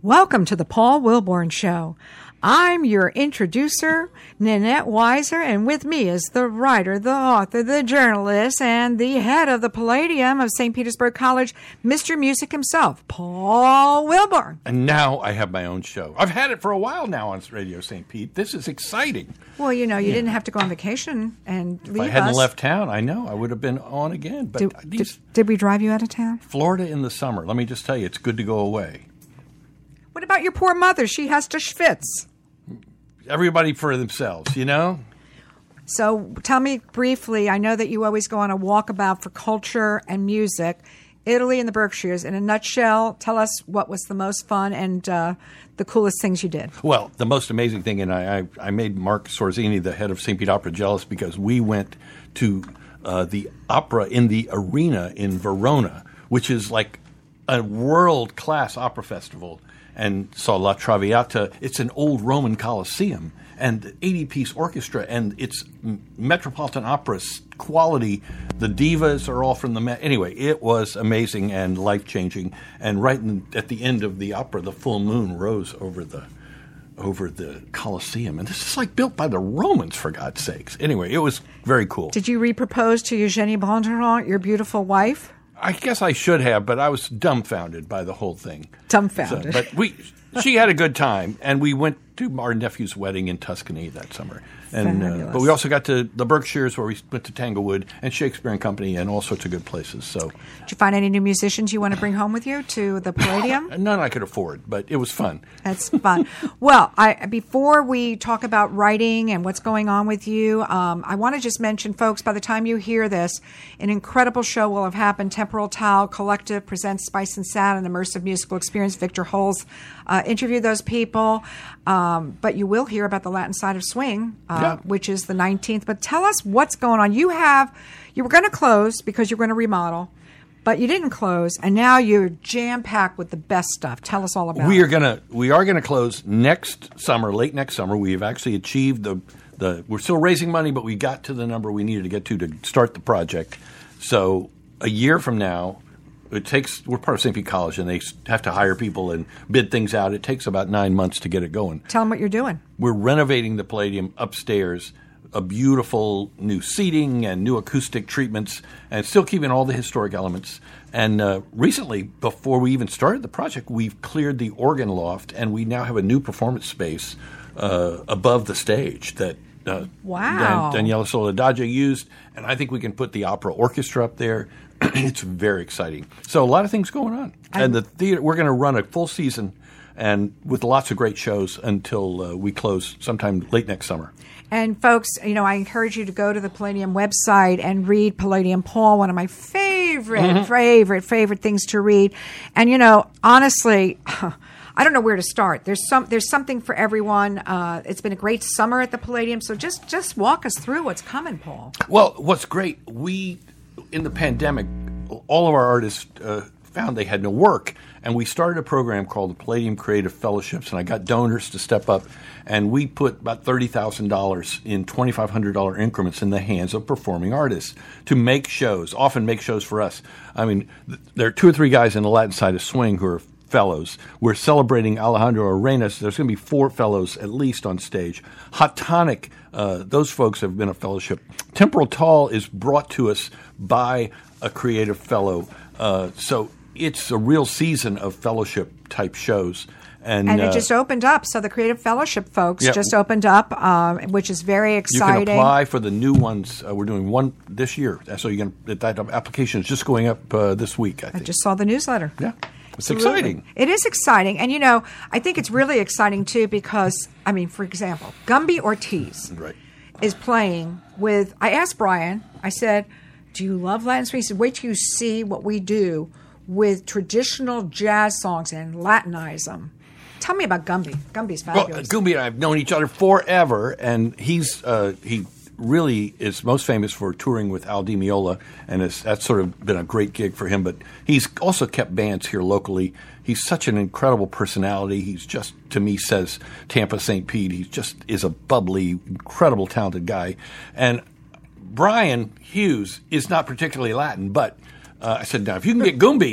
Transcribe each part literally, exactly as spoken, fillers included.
Welcome to the Paul Wilborn Show. I'm your introducer, Nanette Weiser, and with me is the writer, the author, the journalist, and the head of the Palladium of Saint Petersburg College, Mister Music himself, Paul Wilborn. And now I have my own show. I've had it for a while now on Radio Saint Pete. This is exciting. Well, you know, you yeah. didn't have to go on vacation and leave us. If I hadn't us. left town, I know I would have been on again. But did, these, did, did we drive you out of town? Florida in the summer. Let me just tell you, it's good to go away. What about your poor mother? She has to schwitz. Everybody for themselves, you know? So tell me briefly, I know that you always go on a walkabout for culture and music. Italy and the Berkshires. In a nutshell, tell us what was the most fun and uh, the coolest things you did. Well, the most amazing thing, and I, I, I made Mark Sorzini, the head of Saint Pete Opera, jealous because we went to uh, the opera in the Arena in Verona, which is like a world-class opera festival, and saw La Traviata. It's an old Roman Colosseum and eighty-piece orchestra, and it's Metropolitan Opera quality. The divas are all from the Met. Anyway, it was amazing and life-changing. And right in, at the end of the opera, the full moon rose over the over the Colosseum. And this is like built by the Romans, for God's sakes. Anyway, it was very cool. Did you re-propose to Eugénie Bondurant, your beautiful wife? I guess I should have, but I was dumbfounded by the whole thing. Dumbfounded. So, but we, she had a good time, and we went to our nephew's wedding in Tuscany that summer. And uh, but we also got to the Berkshires, where we went to Tanglewood and Shakespeare and Company and all sorts of good places. So, did you find any new musicians you want to bring home with you to the Palladium? None I could afford, but it was fun. That's fun. Well, I, before we talk about writing and what's going on with you, um, I want to just mention, folks, by the time you hear this, an incredible show will have happened. Temporal Tau Collective presents Spice and Sound, an immersive musical experience. Victor Holes uh, interviewed those people. Um, but you will hear about the Latin side of swing, uh, yeah. which is the nineteenth. But tell us what's going on. You have, you were going to close because you're going to remodel, but you didn't close, and now you're jam-packed with the best stuff. Tell us all about we it. Are gonna, we are going to close next summer, late next summer. We have actually achieved the, the, we're still raising money, but we got to the number we needed to get to to start the project. So a year from now, it takes, we're part of Saint Pete College, and they have to hire people and bid things out. It takes about nine months to get it going. Tell them what you're doing. We're renovating the Palladium upstairs, a beautiful new seating and new acoustic treatments, and still keeping all the historic elements. And uh, recently, before we even started the project, we've cleared the organ loft, and we now have a new performance space uh, above the stage that uh, wow. Dan- Daniela Soledad used, and I think we can put the opera orchestra up there. It's very exciting. So a lot of things going on. I, and the theater, we're going to run a full season and with lots of great shows until uh, we close sometime late next summer. And folks, you know, I encourage you to go to the Palladium website and read Palladium Paul, one of my favorite, mm-hmm. favorite, favorite things to read. And, you know, honestly, I don't know where to start. There's some, there's something for everyone. Uh, it's been a great summer at the Palladium. So just, just walk us through what's coming, Paul. Well, what's great, we... in the pandemic, all of our artists uh, found they had no work, and we started a program called the Palladium Creative Fellowships, and I got donors to step up, and we put about thirty thousand dollars in twenty-five hundred dollars increments in the hands of performing artists to make shows, often make shows for us. I mean, th- there are two or three guys in the Latin side of swing who are fellows. We're celebrating Alejandro Arenas. There's going to be four fellows at least on stage. Hot Tonic, uh, those folks have been a fellowship. Temporal Tall is brought to us by a creative fellow. Uh, so it's a real season of fellowship-type shows. And, and it uh, just opened up. So the Creative Fellowship folks yeah. just opened up, um, which is very exciting. You can apply for the new ones. Uh, we're doing one this year. So you can, that application is just going up uh, this week, I think. I just saw the newsletter. Yeah. It's Absolutely. exciting. It is exciting. And, you know, I think it's really exciting, too, because, I mean, for example, Gumby Ortiz right. is playing with, I asked Brian, I said, do you love Latin swing? He said, wait till you see what we do with traditional jazz songs and Latinize them. Tell me about Gumby. Gumby's fabulous. Well, Gumby and I have known each other forever, and he's uh, he really is most famous for touring with Al Di Meola, and it's, that's sort of been a great gig for him. But he's also kept bands here locally. He's such an incredible personality. He's just, to me, says Tampa Saint Pete. He just is a bubbly, incredible, talented guy. And Brian Hughes is not particularly Latin, but uh, I said, now, if you can get Gumby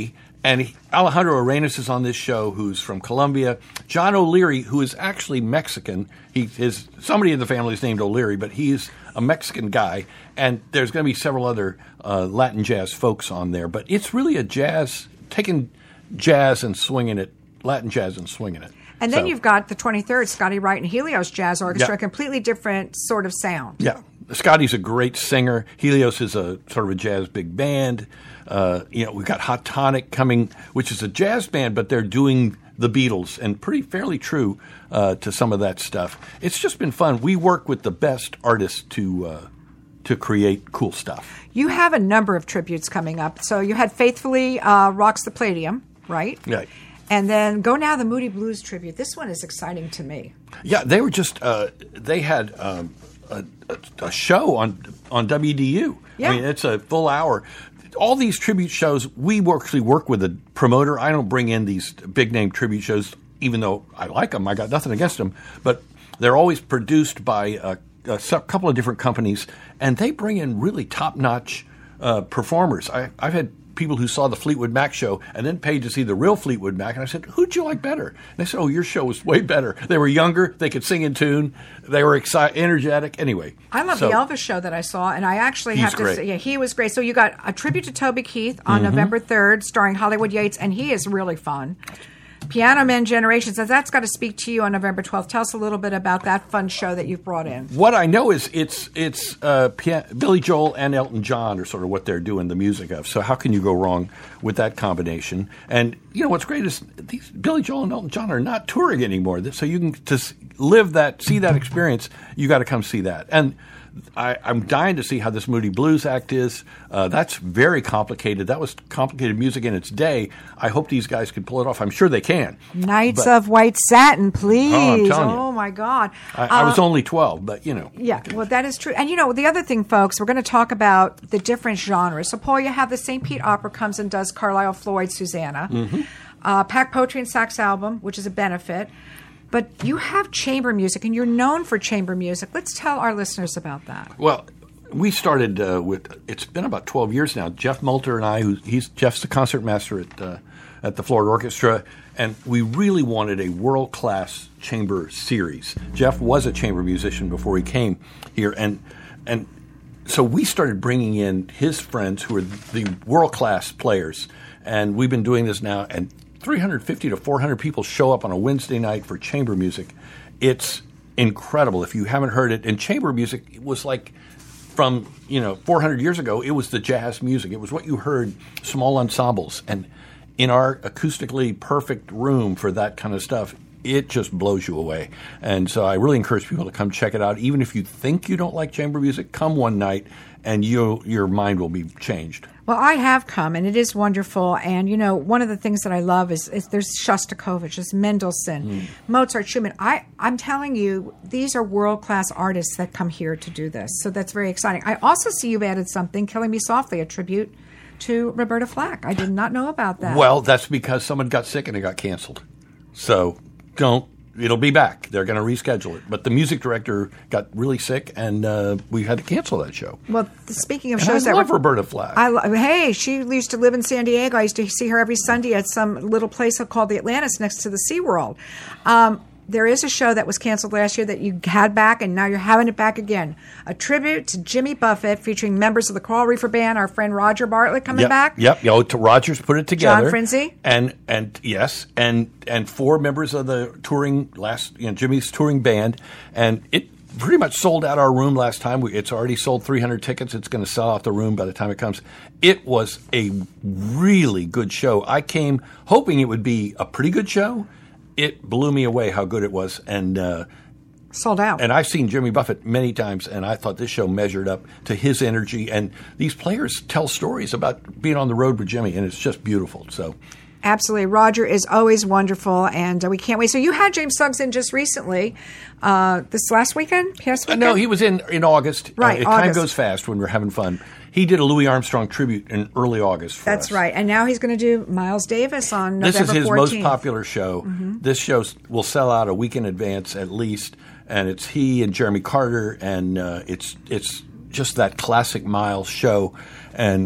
And he, Alejandro Arenas is on this show, who's from Colombia. John O'Leary, who is actually Mexican. He his somebody in the family is named O'Leary, but he's a Mexican guy. And there's going to be several other uh, Latin jazz folks on there. But it's really a jazz, taking jazz and swinging it, Latin jazz and swinging it. And then So- you've got the twenty-third, Scotty Wright and Helios Jazz Orchestra, Yeah. a completely different sort of sound. Yeah. Scotty's a great singer. Helios is a sort of a jazz big band. Uh, you know, we've got Hot Tonic coming, which is a jazz band, but they're doing the Beatles and pretty fairly true uh, to some of that stuff. It's just been fun. We work with the best artists to uh, to create cool stuff. You have a number of tributes coming up. So you had Faithfully uh, Rocks the Palladium, right? Right. And then Go Now, the Moody Blues tribute. This one is exciting to me. Yeah, they were just uh, they had um, a, a, a show on on W D U. Yeah. I mean, it's a full hour. All these tribute shows, we actually work with a promoter. I don't bring in these big name tribute shows, even though I like them. I got nothing against them, but they're always produced by a, a couple of different companies, and they bring in really top notch uh, performers. I, I've had people who saw the Fleetwood Mac show and then paid to see the real Fleetwood Mac, and I said, "Who'd you like better?" And they said, "Oh, your show was way better. They were younger, they could sing in tune, they were excited, energetic." Anyway, I love so- the Elvis show that I saw, and I actually He's have to great. say, yeah, he was great. So you got a tribute to Toby Keith on Mm-hmm. November third, starring Hollywood Yates, and he is really fun. Piano Men Generations, so that's got to speak to you on November twelfth. Tell us a little bit about that fun show that you've brought in. What I know is it's it's uh, Pia- Billy Joel and Elton John are sort of what they're doing the music of. So how can you go wrong with that combination? And you know what's great is these Billy Joel and Elton John are not touring anymore. So you can just live that, see that experience. You got to come see that. And I, I'm dying to see how this Moody Blues act is. Uh, that's very complicated. That was complicated music in its day. I hope these guys can pull it off. I'm sure they can. Knights But- of White Satin, please. Oh, I'm telling you. Oh, my God. I, I was Uh, only twelve, but you know. Yeah, well, that is true. And, you know, the other thing, folks, we're going to talk about the different genres. So, Paul, you have the Saint Pete Opera comes and does Carlisle Floyd, Susanna. Mm-hmm. Uh, Pack Poetry and Sax album, which is a benefit. But you have chamber music, and you're known for chamber music. Let's tell our listeners about that. Well, we started uh, with, it's been about twelve years now. Jeff Moulter and I, who he's Jeff's the concertmaster at uh, at the Florida Orchestra, and we really wanted a world-class chamber series. Jeff was a chamber musician before he came here, and and so we started bringing in his friends who are the world-class players, and we've been doing this now, and three hundred fifty to four hundred people show up on a Wednesday night for chamber music. It's incredible. If you haven't heard it, and chamber music it was like from, you know, four hundred years ago, it was the jazz music. It was what you heard, small ensembles. And in our acoustically perfect room for that kind of stuff, it just blows you away. And so I really encourage people to come check it out. Even if you think you don't like chamber music, come one night and you your mind will be changed. Well, I have come, and it is wonderful. And, you know, one of the things that I love is, is there's Shostakovich, there's Mendelssohn, Mm. Mozart, Schumann. I, I'm telling you, these are world-class artists that come here to do this. So that's very exciting. I also see you've added something, Killing Me Softly, a tribute to Roberta Flack. I did not know about that. Well, that's because someone got sick and it got canceled. So don't. It'll be back. They're going to reschedule it. But the music director got really sick, and uh, we had to cancel that show. Well, th- speaking of And shows I that love were- Roberta Flack. I lo- hey, she used to live in San Diego. I used to see her every Sunday at some little place called the Atlantis next to the SeaWorld. Um, there is a show that was canceled last year that you had back, and now you're having it back again. A tribute to Jimmy Buffett featuring members of the Coral Reefer Band, our friend Roger Bartlett coming yep, back. Yep. Yo, to Rogers put it together. John Frinzi. And and yes, and and four members of the touring last, you know, Jimmy's touring band, and it pretty much sold out our room last time. We, it's already sold three hundred tickets. It's going to sell out the room by the time it comes. It was a really good show. I came hoping it would be a pretty good show. It blew me away how good it was, and uh, Sold out. and I've seen Jimmy Buffett many times, and I thought this show measured up to his energy. And these players tell stories about being on the road with Jimmy, and it's just beautiful. So, Absolutely. Roger is always wonderful, and uh, we can't wait. So you had James Suggs in just recently, uh, this last weekend? Past uh, weekend? no, he was in in August. Right, Uh, time August. goes fast when we're having fun. He did a Louis Armstrong tribute in early August for That's us. right. And now he's going to do Miles Davis on This November is his fourteenth. most popular show. Mm-hmm. This show will sell out a week in advance at least, and it's he and Jeremy Carter, and uh, it's it's just that classic Miles show. And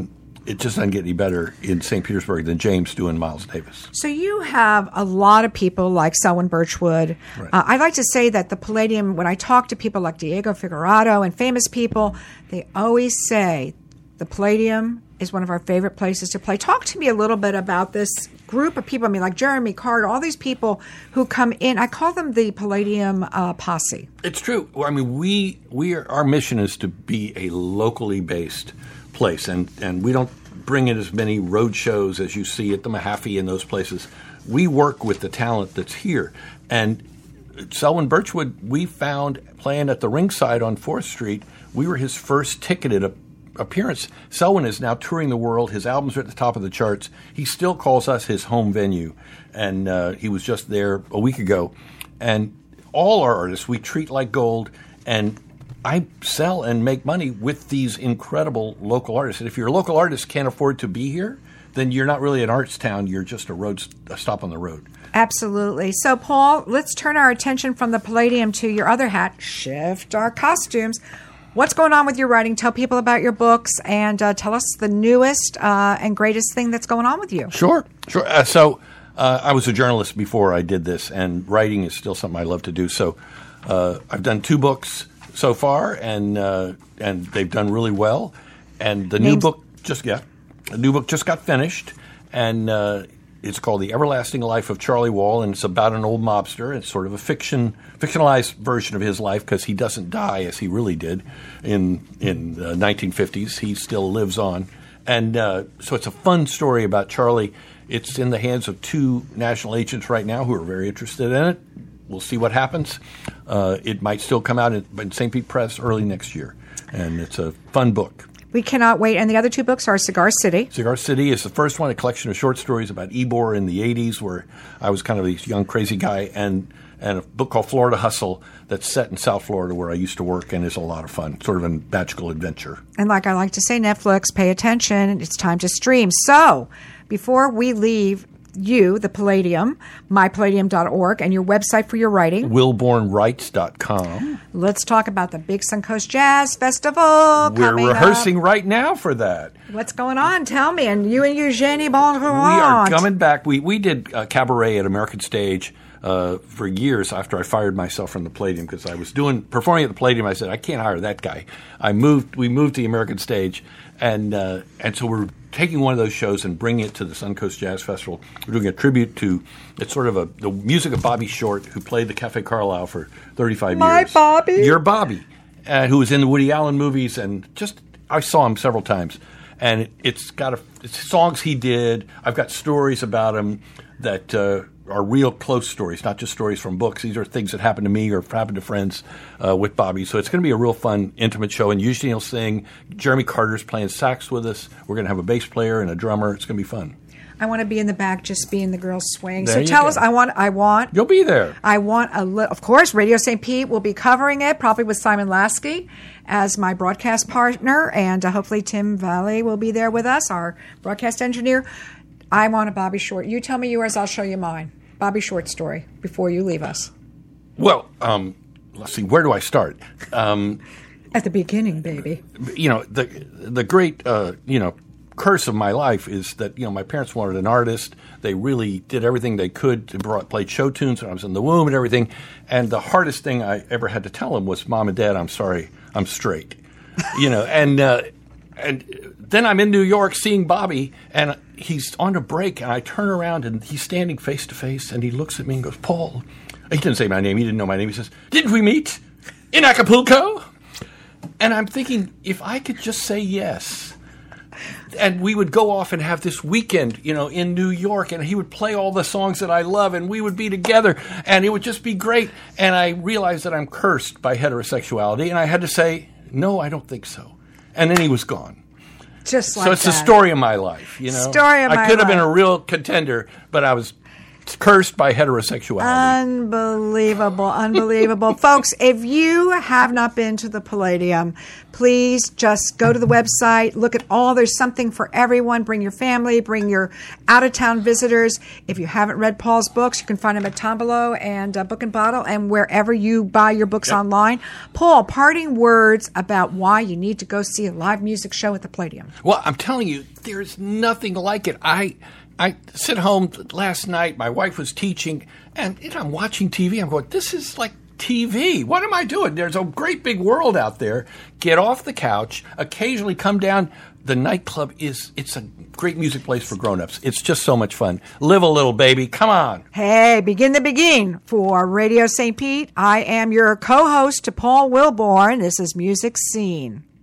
it just doesn't get any better in Saint Petersburg than James doing Miles Davis. So you have a lot of people like Selwyn Birchwood. Right. Uh, I like to say that the Palladium, when I talk to people like Diego Figueroa and famous people, they always say the Palladium is one of our favorite places to play. Talk to me a little bit about this group of people. I mean, like Jeremy Carter, all these people who come in. I call them the Palladium uh, posse. It's true. Well, I mean, we we are, our mission is to be a locally based place, and, and we don't bring in as many road shows as you see at the Mahaffey and those places. We work with the talent that's here. And Selwyn Birchwood, we found playing at the Ringside on fourth Street. We were his first ticketed a- appearance. Selwyn is now touring the world. His albums are at the top of the charts. He still calls us his home venue. And uh, he was just there a week ago. And all our artists we treat like gold, and I sell and make money with these incredible local artists. And if your local artist can't afford to be here, then you're not really an arts town. You're just a road a stop on the road. Absolutely. So, Paul, let's turn our attention from the Palladium to your other hat, shift our costumes. What's going on with your writing? Tell people about your books, and uh, tell us the newest uh, and greatest thing that's going on with you. Sure, sure. Uh, so uh, I was a journalist before I did this, and writing is still something I love to do. So uh, I've done two books so far, and uh, and they've done really well. And the Names- new book just got the new book just got finished, and uh, it's called The Everlasting Life of Charlie Wall, and it's about an old mobster. It's sort of a fiction fictionalized version of his life because he doesn't die as he really did in in the nineteen fifties. He still lives on, and uh, so it's a fun story about Charlie. It's in the hands of two national agents right now who are very interested in it. We'll see what happens. Uh, it might still come out in, in Saint Pete Press early next year, and it's a fun book. We cannot wait. And the other two books are Cigar City. Cigar City is the first one, a collection of short stories about Ybor in the eighties, where I was kind of this young, crazy guy, and, and a book called Florida Hustle that's set in South Florida where I used to work and is a lot of fun, sort of a magical adventure. And like I like to say, Netflix, pay attention. It's time to stream. So before we leave you, the Palladium, my palladium dot org, and your website for your writing, Wilborn Writes dot com. Let's talk about the Big Suncoast Jazz Festival. We're coming rehearsing up. right now for that. What's going on? Tell me. And you and Eugenie Bonjour. We are coming back. We we did uh, cabaret at American Stage uh, for years after I fired myself from the Palladium because I was doing performing at the Palladium. I said I can't hire that guy. I moved. We moved to the American Stage, and uh, and so we're taking one of those shows and bringing it to the Suncoast Jazz Festival. We're doing a tribute to it's sort of a the music of Bobby Short, who played the Cafe Carlyle for thirty-five My years. Bobby. Your Bobby, uh, who was in the Woody Allen movies, and just I saw him several times. And it, it's got a, it's songs he did. I've got stories about him that uh, are real close stories, not just stories from books. These are things that happened to me or happened to friends uh, with Bobby. So it's going to be a real fun, intimate show. And Eugene will sing. Jeremy Carter's playing sax with us. We're going to have a bass player and a drummer. It's going to be fun. I want to be in the back, just being the girls swing. There so you tell go. us. I want. I want. You'll be there. I want a li- of course, Radio Saint Pete will be covering it, probably with Simon Lasky as my broadcast partner, and uh, hopefully Tim Valley will be there with us, our broadcast engineer. I want a Bobby Short. You tell me yours, I'll show you mine. Bobby Short story before you leave us. Well, um, let's see. Where do I start? Um, At the beginning, baby. you know, the the great, uh, you know, curse of my life is that, you know, my parents wanted an artist. They really did everything they could to brought, played show tunes when I was in the womb and everything. And the hardest thing I ever had to tell them was, Mom and Dad, I'm sorry, I'm straight. You know, and uh, and then I'm in New York seeing Bobby, and he's on a break, and I turn around, and he's standing face to face, and he looks at me and goes, Paul. He didn't say my name. He didn't know my name. He says, didn't we meet in Acapulco? And I'm thinking, if I could just say yes. And we would go off and have this weekend, you know, in New York, and he would play all the songs that I love, and we would be together, and it would just be great. And I realized that I'm cursed by heterosexuality, and I had to say, no, I don't think so. And then he was gone. Just like so it's that. the story of my life, you know. Story of I my could have been life. a real contender, but I was cursed by heterosexuality. Unbelievable, unbelievable. Folks, if you have not been to the Palladium, please just go to the website, look at all, there's something for everyone. Bring your family, bring your out-of-town visitors. If you haven't read Paul's books, you can find them at Tombolo and uh, Book and Bottle and wherever you buy your books yep. online. Paul, parting words about why you need to go see a live music show at the Palladium. Well, I'm telling you, there's nothing like it. I... I sit home last night, my wife was teaching, and you know, I'm watching T V. I'm going, this is like T V. What am I doing? There's a great big world out there. Get off the couch, occasionally come down. The nightclub is, it's a great music place for grown-ups. It's just so much fun. Live a little, baby. Come on. Hey, begin the begin. For Radio Saint Pete, I am your co-host, Paul Wilborn. This is Music Scene.